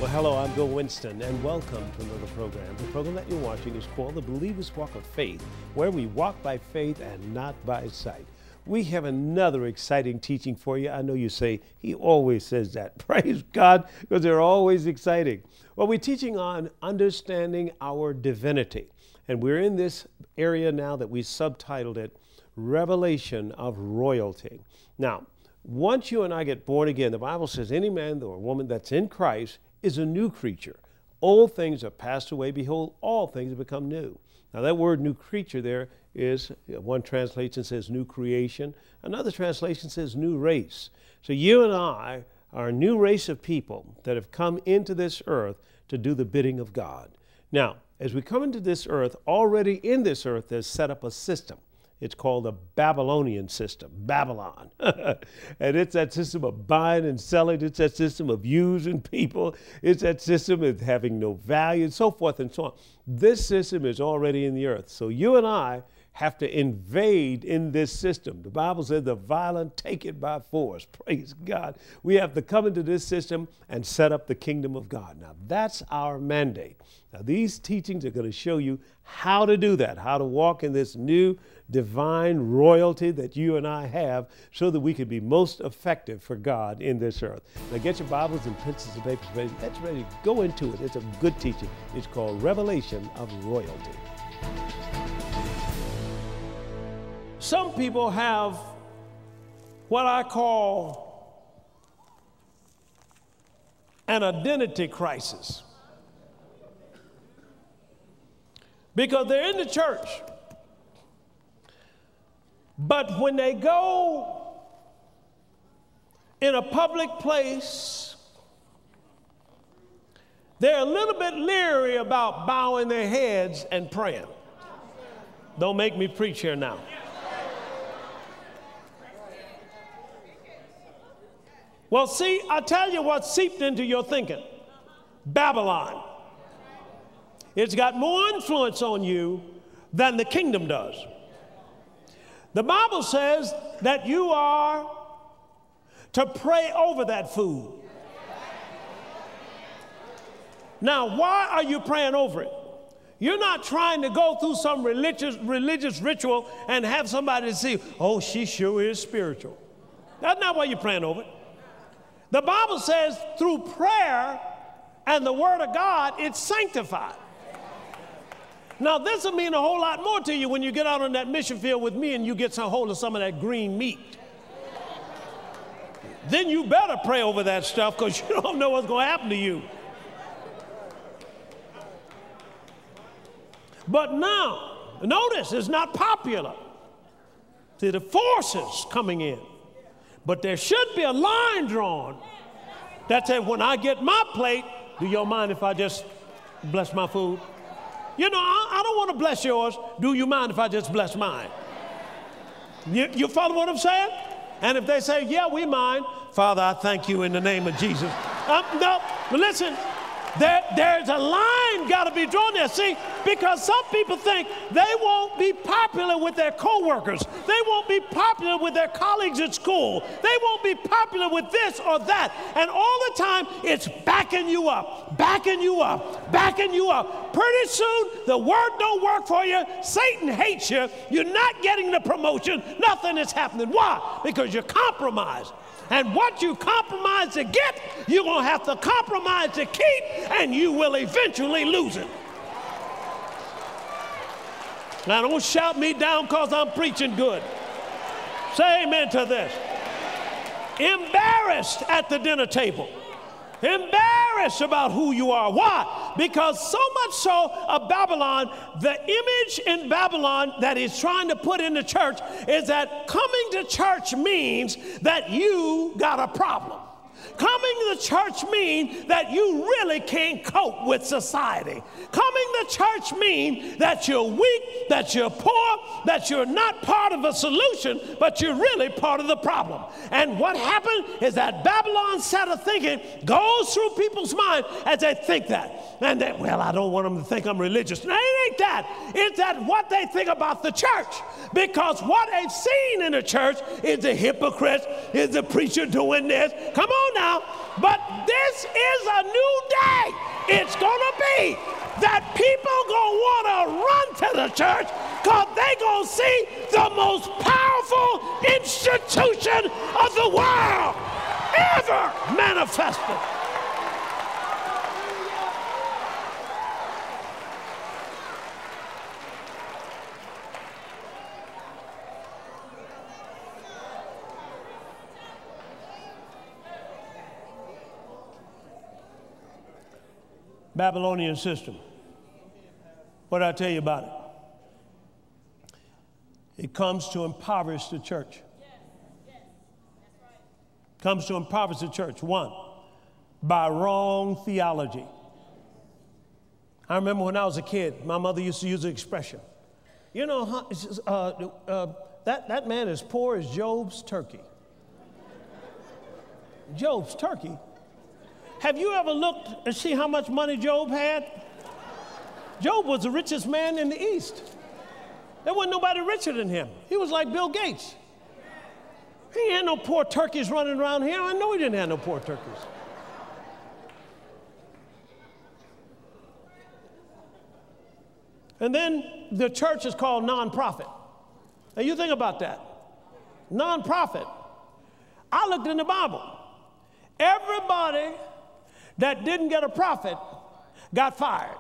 Hello, I'm Bill Winston, and welcome to another program. The program that you're watching is called The Believer's Walk of Faith, where we walk by faith and not by sight. We have another exciting teaching for you. I know you say, he always says that. Praise God, because they're always exciting. Well, we're teaching on understanding our divinity, and we're in this area now that we subtitled it, Revelation of Royalty. Now, once you and I get born again, the Bible says any man or woman that's in Christ is a new creature. Old things have passed away. Behold, all things have become new. Now that word new creature there is, one translation says new creation. Another translation says new race. So you and I are a new race of people that have come into this earth to do the bidding of God. Now, as we come into this earth, already in this earth, there's set up a system. It's called the Babylonian system, Babylon. And it's that system of buying and selling. It's that system of using people. It's that system of having no value and so forth and so on. This system is already in the earth. So you and I have to invade in this system. The Bible says the violent take it by force. Praise God. We have to come into this system and set up the kingdom of God. Now that's our mandate. Now these teachings are going to show you how to do that, how to walk in this new divine royalty that you and I have so that we can be most effective for God in this earth. Now get your Bibles and pencils and papers ready. Let's ready to go into it. It's a good teaching. It's called Revelation of Royalty. Some people have what I call an identity crisis because they're in the church, but when they go in a public place, they're a little bit leery about bowing their heads and praying. Don't make me preach here now. Well, see, I tell you what seeped into your thinking. Babylon. It's got more influence on you than the kingdom does. The Bible says that you are to pray over that food. Now, why are you praying over it? You're not trying to go through some religious ritual and have somebody see, oh, she sure is spiritual. That's not why you're praying over it. The Bible says through prayer and the word of God, it's sanctified. Now, this will mean a whole lot more to you when you get out on that mission field with me and you get some hold of some of that green meat. Then you better pray over that stuff because you don't know what's going to happen to you. But now, notice, it's not popular. See, the forces coming in. But there should be a line drawn that says, when I get my plate, do you mind if I just bless my food? You know, I don't want to bless yours. Do you mind if I just bless mine? You follow what I'm saying? And if they say, yeah, we mind, Father, I thank you in the name of Jesus. No, listen. There's a line got to be drawn there. See, because some people think they won't be popular with their coworkers. They won't be popular with their colleagues at school. They won't be popular with this or that. And all the time, it's backing you up, backing you up, backing you up. Pretty soon, the word don't work for you. Satan hates you. You're not getting the promotion. Nothing is happening. Why? Because you're compromised. And what you compromise to get, you're going to have to compromise to keep, and you will eventually lose it. Now, don't shout me down because I'm preaching good. Say amen to this. Embarrassed at the dinner table. Embarrassed about who you are. Why? Because so much so of Babylon, the image in Babylon that he's trying to put in the church is that coming to church means that you got a problem. Coming to church means that you really can't cope with society. Coming to church means that you're weak, that you're poor, that you're not part of a solution, but you're really part of the problem. And what happened is that Babylon set of thinking goes through people's mind as they think that. And then, well, I don't want them to think I'm religious. No, it ain't that. It's that what they think about the church. Because what they've seen in the church is the hypocrites, is the preacher doing this. Come on on now. But this is a new day. It's going to be that people going to want to run to the church because they going to see the most powerful institution of the world ever manifested. Babylonian system. What did I tell you about it? It comes to impoverish the church. Comes to impoverish the church. One, by wrong theology. I remember when I was a kid, my mother used to use the expression, you know, that man is poor as Job's turkey. Job's turkey? Have you ever looked and see how much money Job had? Job was the richest man in the East. There wasn't nobody richer than him. He was like Bill Gates. He had no poor turkeys running around here. I know he didn't have no poor turkeys. And then the church is called nonprofit. Now you think about that. Nonprofit. I looked in the Bible. Everybody that didn't get a prophet got fired.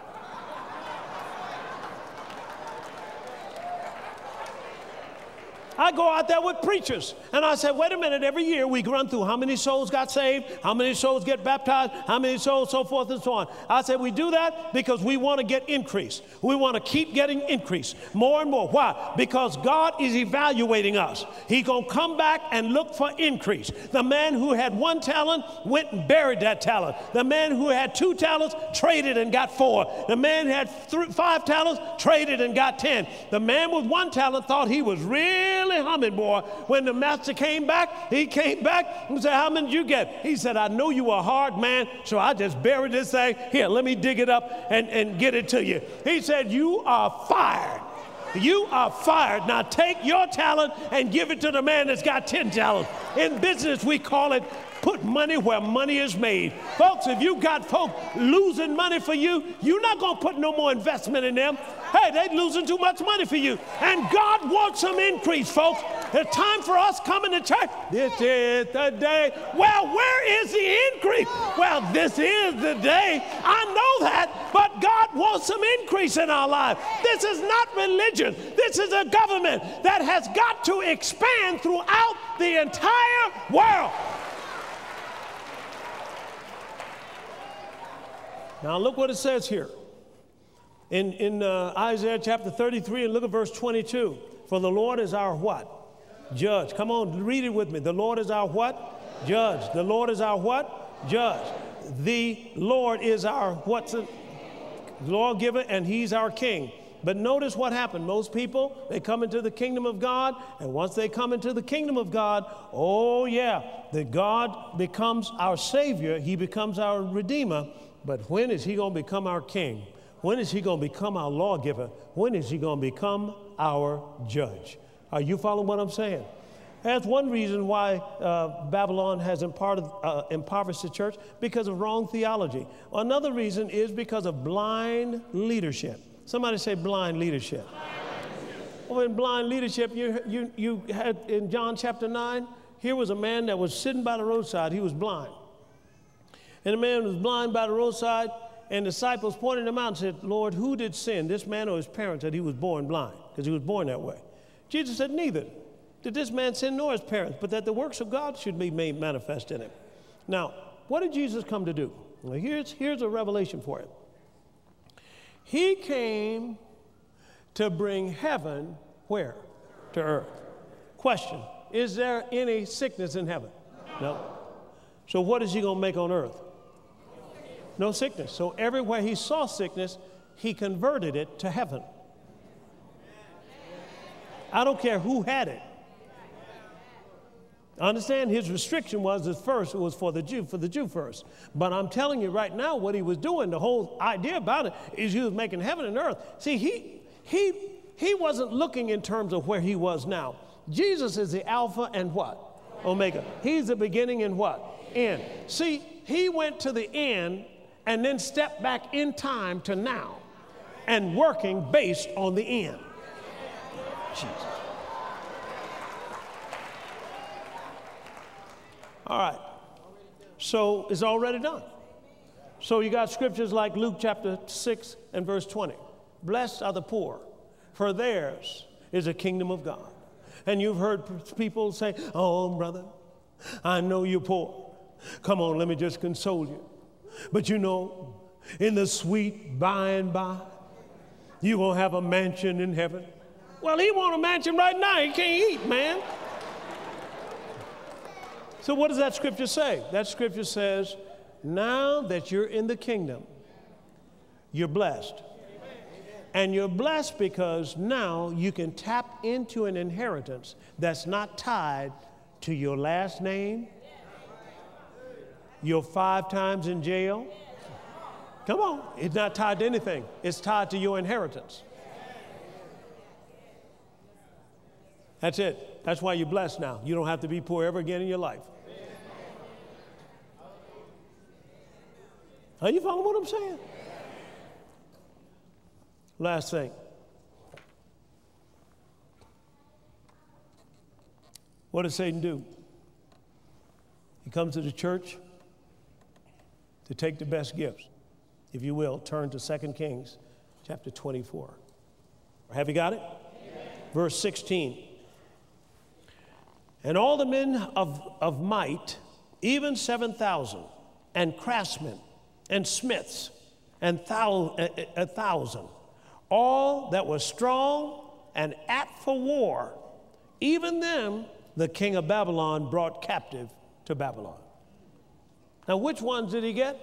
I go out there with preachers, and I said, wait a minute, every year we run through how many souls got saved, how many souls get baptized, how many souls, so forth and so on. I said, we do that because we want to get increase. We want to keep getting increase more and more. Why? Because God is evaluating us. He's going to come back and look for increase. The man who had 1 talent went and buried that talent. The man who had 2 talents traded and got 4. The man who had 5 talents traded and got 10. The man with 1 talent thought he was really humming, boy. When the master came back, he came back and said, how many did you get? He said, I know you are a hard man, so I just buried this thing. Here, let me dig it up and get it to you. He said, you are fired. You are fired. Now take your talent and give it to the man that's got 10 talents. In business, we call it put money where money is made. Folks, if you got folks losing money for you, you're not going to put no more investment in them. Hey, they're losing too much money for you. And God wants some increase, folks. It's time for us coming to church. This is the day. Well, where is the increase? Well, this is the day. I know that, but God wants some increase in our lives. This is not religion. This is a government that has got to expand throughout the entire world. Now look what it says here in Isaiah chapter 33, and look at verse 22. For the Lord is our what? Judge. Come on, read it with me. The Lord is our what? Judge. The Lord is our what? Judge. The Lord is our what's it? Lawgiver, and he's our king. But notice what happened. Most people, they come into the kingdom of God, and once they come into the kingdom of God, oh yeah, that God becomes our Savior. He becomes our Redeemer. But when is he going to become our king? When is he going to become our lawgiver? When is he going to become our judge? Are you following what I'm saying? That's one reason why Babylon has impoverished the church, because of wrong theology. Another reason is because of blind leadership. Somebody say blind leadership. Well, in blind leadership, you had in John chapter 9, here was a man that was sitting by the roadside. He was blind. And the man was blind by the roadside, and the disciples pointed him out and said, Lord, who did sin, this man or his parents, that he was born blind? Because he was born that way. Jesus said, neither did this man sin nor his parents, but that the works of God should be made manifest in him. Now, what did Jesus come to do? Well, here's a revelation for him. He came to bring heaven where? To earth. Question, is there any sickness in heaven? No. So what is he going to make on earth? No sickness. So everywhere he saw sickness, he converted it to heaven. I don't care who had it. Understand, his restriction was at first it was for the Jew first. But I'm telling you right now what he was doing, the whole idea about it is he was making heaven and earth. See, he wasn't looking in terms of where he was now. Jesus is the Alpha and what? Omega. He's the beginning and what? End. See, he went to the end and then stepped back in time to now and working based on the end. Jesus. All right. So it's already done. So you got scriptures like Luke chapter 6 and verse 20. Blessed are the poor, for theirs is the kingdom of God. And you've heard people say, oh, brother, I know you're poor. Come on, let me just console you. But you know, in the sweet by and by, you're going to have a mansion in heaven. Well, he wants a mansion right now. He can't eat, man. So what does that scripture say? That scripture says, now that you're in the kingdom, you're blessed. And you're blessed because now you can tap into an inheritance that's not tied to your last name, your 5 times in jail. Come on, it's not tied to anything. It's tied to your inheritance. That's it. That's why you're blessed now. You don't have to be poor ever again in your life. Are you following what I'm saying? Last thing. What does Satan do? He comes to the church to take the best gifts. If you will, turn to 2 Kings chapter 24. Have you got it? Amen. Verse 16. And all the men of might, even 7,000, and craftsmen, and smiths, and 1,000, all that were strong and apt for war, even them the king of Babylon brought captive to Babylon. Now, which ones did he get?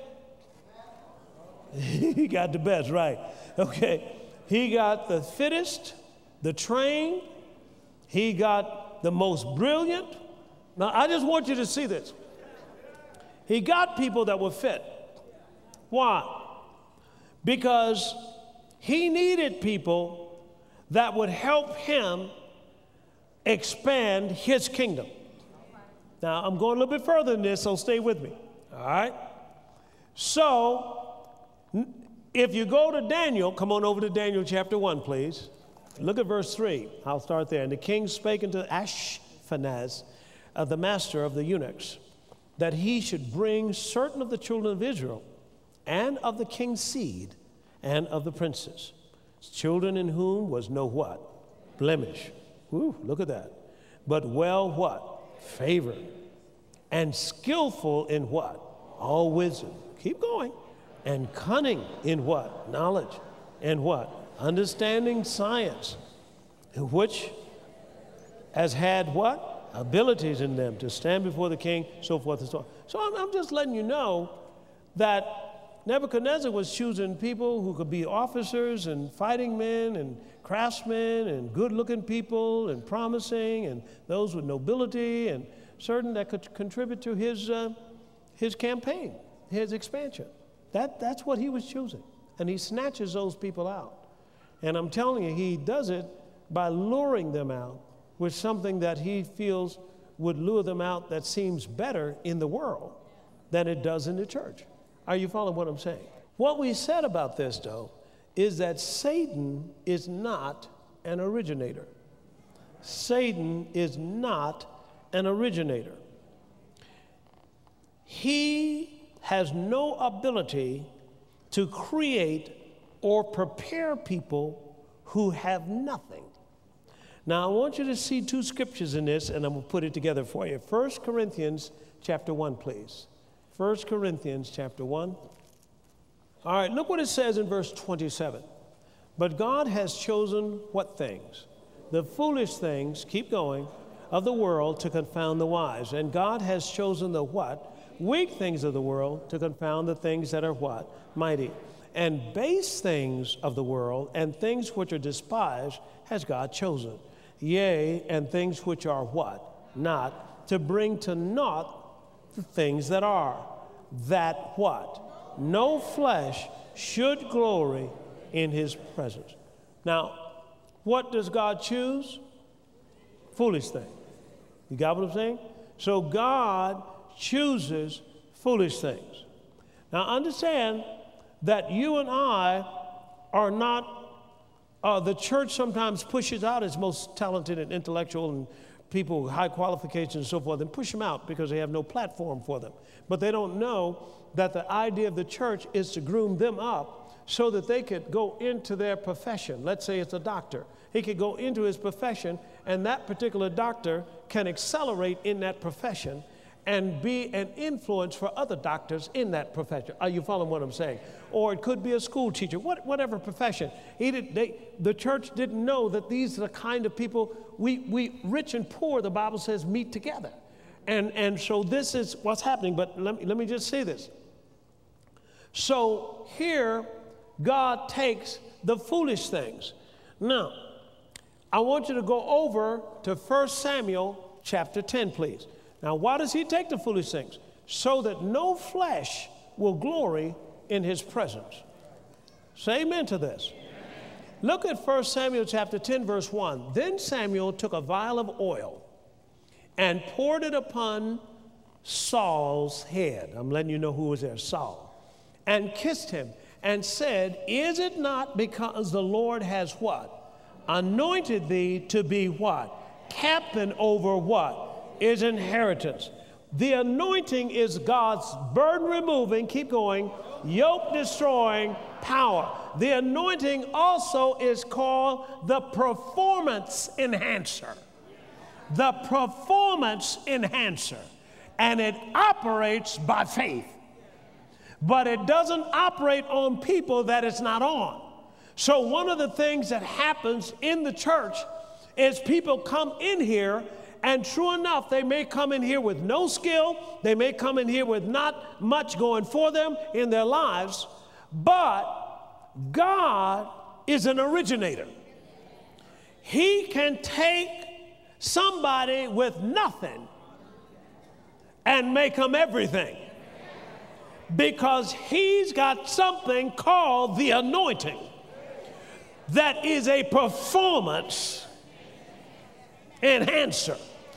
He got the best, right? Okay. He got the fittest, the trained. He got the most brilliant. Now, I just want you to see this. He got people that were fit. Why? Because he needed people that would help him expand his kingdom. Now, I'm going a little bit further than this, so stay with me. All right? So, if you go to Daniel, come on over to Daniel chapter 1, please. Look at verse 3. I'll start there. And the king spake unto Ashpenaz, the master of the eunuchs, that he should bring certain of the children of Israel, and of the king's seed, and of the princes, children in whom was no what? Blemish. Ooh, look at that. But well what? Favored. And skillful in what? All wisdom. Keep going. And cunning in what? Knowledge. And what? Understanding science. Which has had what? Abilities in them to stand before the king, so forth and so on. So I'm just letting you know that Nebuchadnezzar was choosing people who could be officers and fighting men and craftsmen and good-looking people and promising and those with nobility and certain that could contribute to his campaign, his expansion. That's what he was choosing. And he snatches those people out. And I'm telling you, he does it by luring them out with something that he feels would lure them out that seems better in the world than it does in the church. Are you following what I'm saying? What we said about this, though, is that Satan is not an originator. Satan is not an originator. He has no ability to create or prepare people who have nothing. Now, I want you to see 2 scriptures in this, and I'm going to put it together for you. 1 Corinthians chapter 1, please. 1 Corinthians chapter 1. All right, look what it says in verse 27. But God has chosen what things? The foolish things, keep going, of the world to confound the wise. And God has chosen the what? Weak things of the world to confound the things that are what? Mighty. And base things of the world and things which are despised has God chosen. Yea, and things which are what? Not, to bring to naught the things that are, that what? No flesh should glory in his presence. Now, what does God choose? Foolish thing. You got what I'm saying? So God chooses foolish things. Now understand that you and I are not, the church sometimes pushes out its most talented and intellectual and people with high qualifications and so forth and push them out because they have no platform for them. But they don't know that the idea of the church is to groom them up so that they could go into their profession. Let's say it's a doctor. He could go into his profession, and that particular doctor can accelerate in that profession and be an influence for other doctors in that profession. Are you following what I'm saying? Or it could be a school teacher, whatever profession. The church didn't know that these are the kind of people, we rich and poor, the Bible says, meet together. And so this is what's happening, but let me just say this. So here, God takes the foolish things. Now, I want you to go over to 1 Samuel chapter 10, please. Now, why does he take the foolish things? So that no flesh will glory in his presence. Say amen to this. Look at 1 Samuel chapter 10, verse 1. Then Samuel took a vial of oil and poured it upon Saul's head. I'm letting you know who was there, Saul. And kissed him and said, is it not because the Lord has what? Anointed thee to be what? Captain over what? His inheritance. The anointing is God's burden removing, keep going, yoke destroying power. The anointing also is called the performance enhancer. The performance enhancer. And it operates by faith. But it doesn't operate on people that it's not on. So one of the things that happens in the church is people come in here, and true enough, they may come in here with no skill. They may come in here with not much going for them in their lives. But God is an originator. He can take somebody with nothing and make them everything. Because he's got something called the anointing that is a performance enhancer.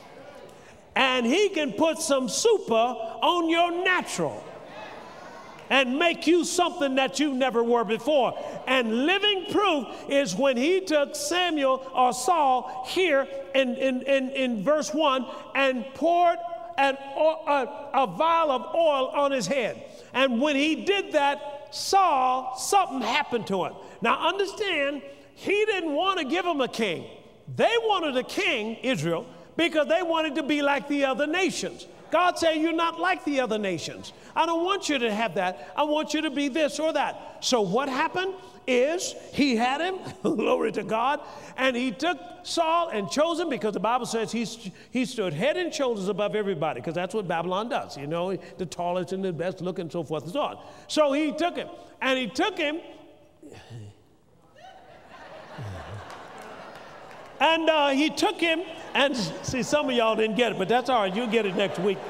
And he can put some super on your natural and make you something that you never were before. And living proof is when he took Samuel or Saul here in verse 1 and poured a vial of oil on his head. And when he did that, Saul, something happened to him. Now understand, he didn't want to give him a king. They wanted a king, Israel, because they wanted to be like the other nations. God said, you're not like the other nations. I don't want you to have that. I want you to be this or that. So what happened is he had him, glory to God, and he took Saul and chose him because the Bible says he stood head and shoulders above everybody, because that's what Babylon does, you know, the tallest and the best looking and so forth and so on. So he took him, and he took him, and he took him, and see, some of y'all didn't get it, but that's all right, you'll get it next week.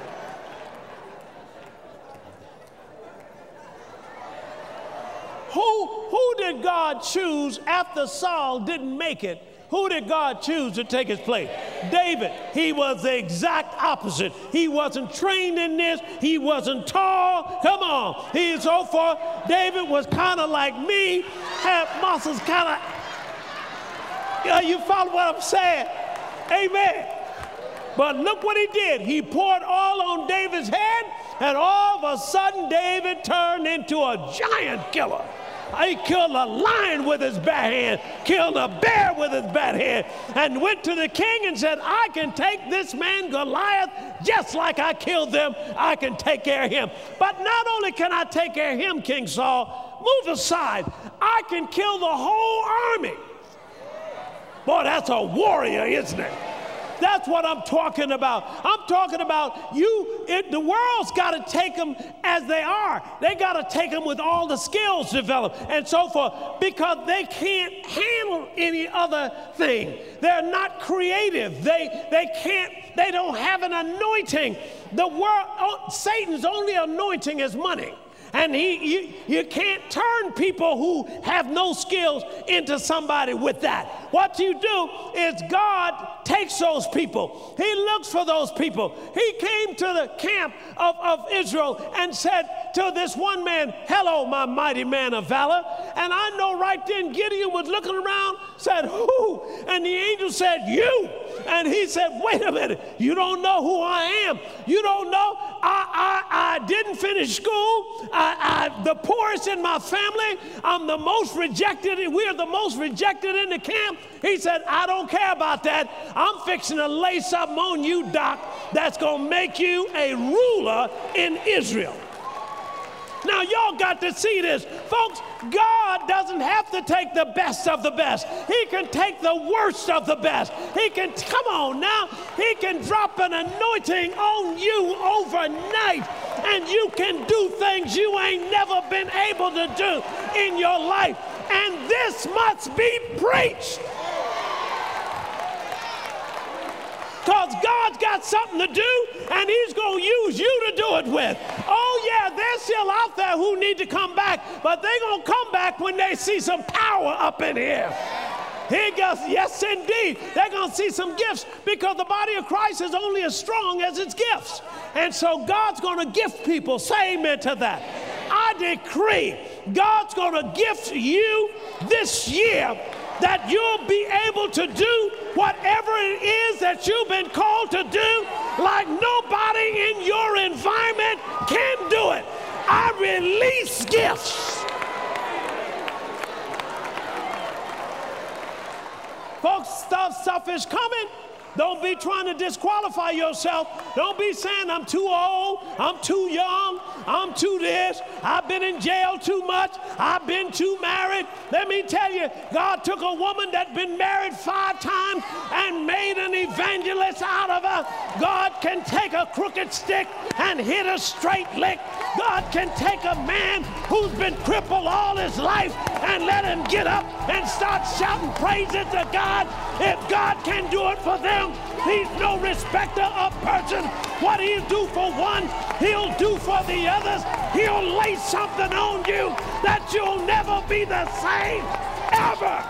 Who did God choose after Saul didn't make it? Who did God choose to take his place? David. He was the exact opposite. He wasn't trained in this. He wasn't tall. Come on. He is so far. David was kind of like me, had muscles kind of. You follow what I'm saying? Amen. But look what he did. He poured oil on David's head, and all of a sudden David turned into a giant killer. He killed a lion with his bare hand, killed a bear with his bare hand, and went to the king and said, I can take this man Goliath just like I killed them. I can take care of him. But not only can I take care of him, King Saul, move aside. I can kill the whole army. Boy, that's a warrior, isn't it? That's what I'm talking about. I'm talking about the world's got to take them as they are. They got to take them with all the skills developed and so forth, because they can't handle any other thing. They're not creative. They don't have an anointing. The world, Satan's only anointing is money. And you can't turn people who have no skills into somebody with that. What you do is God takes those people. He looks for those people. He came to the camp of Israel and said to this one man, "Hello, my mighty man of valor." And I know right then Gideon was looking around, said, "Who?" And the angel said, "You." And he said, "Wait a minute, you don't know who I am. You don't know I didn't finish school. The poorest in my family. I'm the most rejected. We are the most rejected in the camp." He said, "I don't care about that. I'm fixing to lay something on you, Doc, that's going to make you a ruler in Israel." Now, y'all got to see this. Folks, God doesn't have to take the best of the best. He can take the worst of the best. He can, come on now, he can drop an anointing on you overnight, and you can do things you ain't never been able to do in your life. And this must be preached. Because God's got something to do, and he's going to use you to do it with. Oh, yeah, they're still out there who need to come back, but they're going to come back when they see some power up in here. He goes, yes, indeed. They're going to see some gifts, because the body of Christ is only as strong as its gifts. And so God's going to gift people. Say amen to that. I decree God's going to gift you this year, that you'll be able to do whatever it is that you've been called to do like nobody in your environment can do it. I release gifts. Folks, stuff is coming. Don't be trying to disqualify yourself. Don't be saying, "I'm too old, I'm too young, I'm too this, I've been in jail too much, I've been too married." Let me tell you, God took a woman that'd been married 5 times and made an evangelist out of her. God can take a crooked stick and hit a straight lick. God can take a man who's been crippled all his life and let him get up and start shouting praises to God. If God can do it for them, he's no respecter of person. What he'll do for one, he'll do for the others. He'll lay something on you that you'll never be the same ever.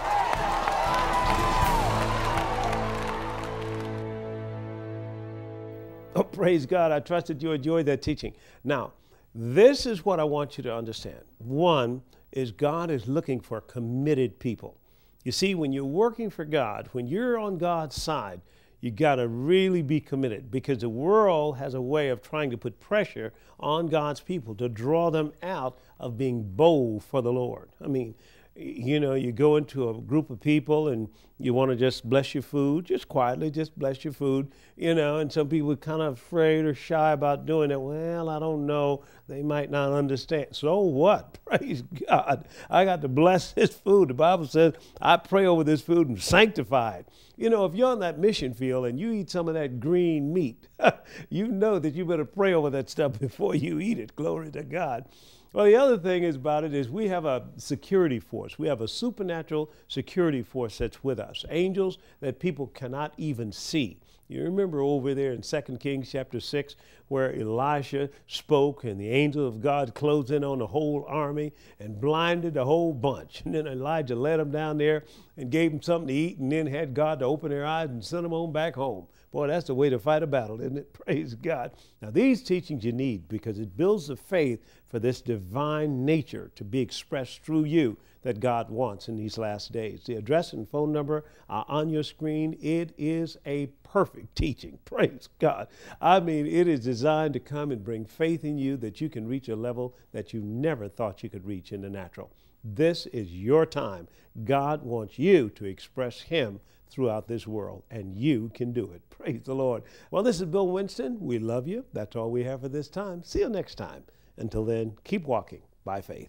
Oh, praise God. I trust that you enjoyed that teaching. Now, this is what I want you to understand. One is God is looking for committed people. You see, when you're working for God, when you're on God's side, you got to really be committed, because the world has a way of trying to put pressure on God's people to draw them out of being bold for the Lord. I mean, you know, you go into a group of people and you want to just bless your food, just quietly, just bless your food, you know, and some people are kind of afraid or shy about doing it. Well, I don't know. They might not understand. So what? Praise God. I got to bless this food. The Bible says I pray over this food and sanctify it. You know, if you're on that mission field and you eat some of that green meat, you know that you better pray over that stuff before you eat it. Glory to God. Well, the other thing about it is we have a security force. We have a supernatural security force that's with us. Angels that people cannot even see. You remember over there in 2 Kings chapter 6 where Elisha spoke and the angel of God closed in on the whole army and blinded the whole bunch. And then Elijah led them down there and gave them something to eat, and then had God to open their eyes and send them on back home. Boy, that's the way to fight a battle, isn't it? Praise God. Now, these teachings you need, because it builds the faith for this divine nature to be expressed through you that God wants in these last days. The address and phone number are on your screen. It is a perfect teaching. Praise God. I mean, it is designed to come and bring faith in you that you can reach a level that you never thought you could reach in the natural. This is your time. God wants you to express Him throughout this world, and you can do it. Praise the Lord. Well, this is Bill Winston. We love you. That's all we have for this time. See you next time. Until then, keep walking by faith.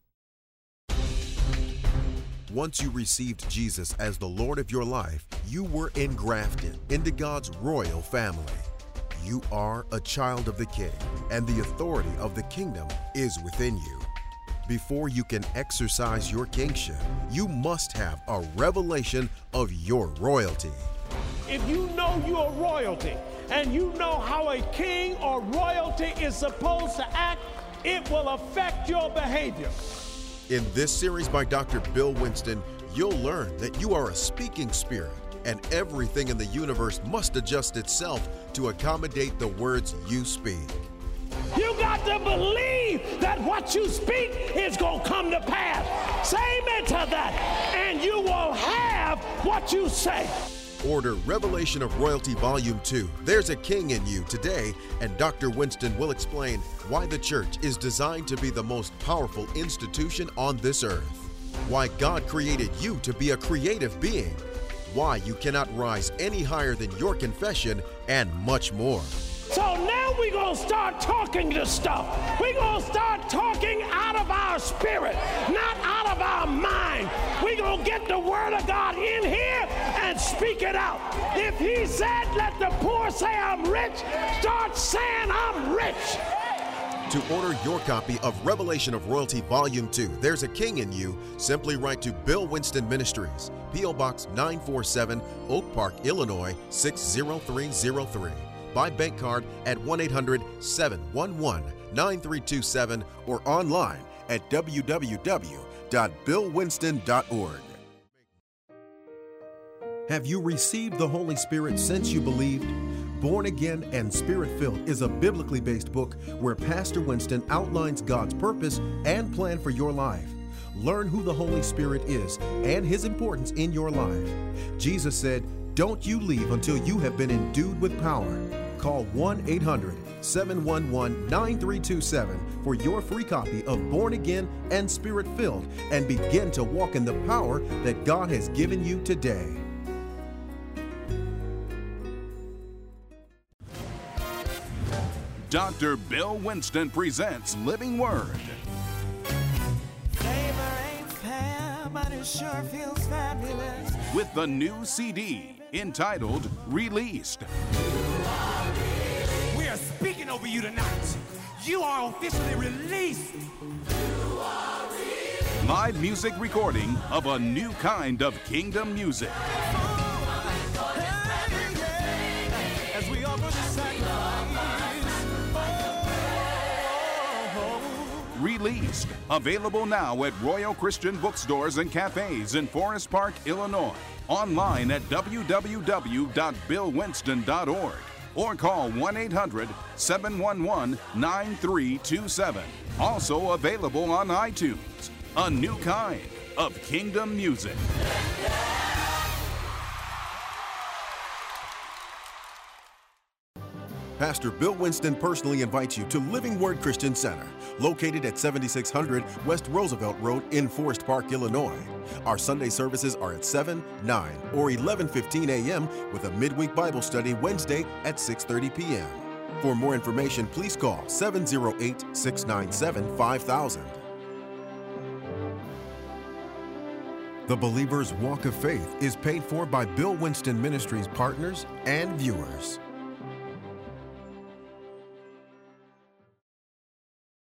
Once you received Jesus as the Lord of your life, you were engrafted into God's royal family. You are a child of the King, and the authority of the kingdom is within you. Before you can exercise your kingship, you must have a revelation of your royalty. If you know you're royalty, and you know how a king or royalty is supposed to act, it will affect your behavior. In this series by Dr. Bill Winston, you'll learn that you are a speaking spirit, and everything in the universe must adjust itself to accommodate the words you speak. You got to believe that what you speak is going to come to pass. Say amen to that, and you will have what you say. Order Revelation of Royalty Volume 2, There's a King in You, today, and Dr. Winston will explain why the church is designed to be the most powerful institution on this earth, why God created you to be a creative being, why you cannot rise any higher than your confession, and much more. So now we're going to start talking to stuff. We're going to start talking out of our spirit, not out of our mind. We're going to get the word of God in here and speak it out. If he said, let the poor say I'm rich, start saying I'm rich. To order your copy of Revelation of Royalty Volume 2, There's a King in You, simply write to Bill Winston Ministries, P.O. Box 947, Oak Park, Illinois 60303. By bank card at 1-800-711-9327 or online at www.billwinston.org. Have you received the Holy Spirit since you believed? Born Again and Spirit-Filled is a biblically based book where Pastor Winston outlines God's purpose and plan for your life. Learn who the Holy Spirit is and his importance in your life. Jesus said, "Don't you leave until you have been endued with power." Call 1-800-711-9327 for your free copy of Born Again and Spirit-Filled and begin to walk in the power that God has given you today. Dr. Bill Winston presents Living Word. Flavor ain't fair, but it sure feels fabulous. With the new CD entitled Released. We are speaking over you tonight. You are officially released. Live music recording of a new kind of kingdom music. As we offer the sacrifice. Released. Available now at Royal Christian Bookstores and Cafes in Forest Park, Illinois. Online at www.billwinston.org or call 1-800-711-9327. Also available on iTunes. A new kind of kingdom music. Pastor Bill Winston personally invites you to Living Word Christian Center, located at 7600 West Roosevelt Road in Forest Park, Illinois. Our Sunday services are at 7, 9, or 11:15 a.m. with a midweek Bible study Wednesday at 6:30 p.m. For more information, please call 708-697-5000. The Believer's Walk of Faith is paid for by Bill Winston Ministries partners and viewers.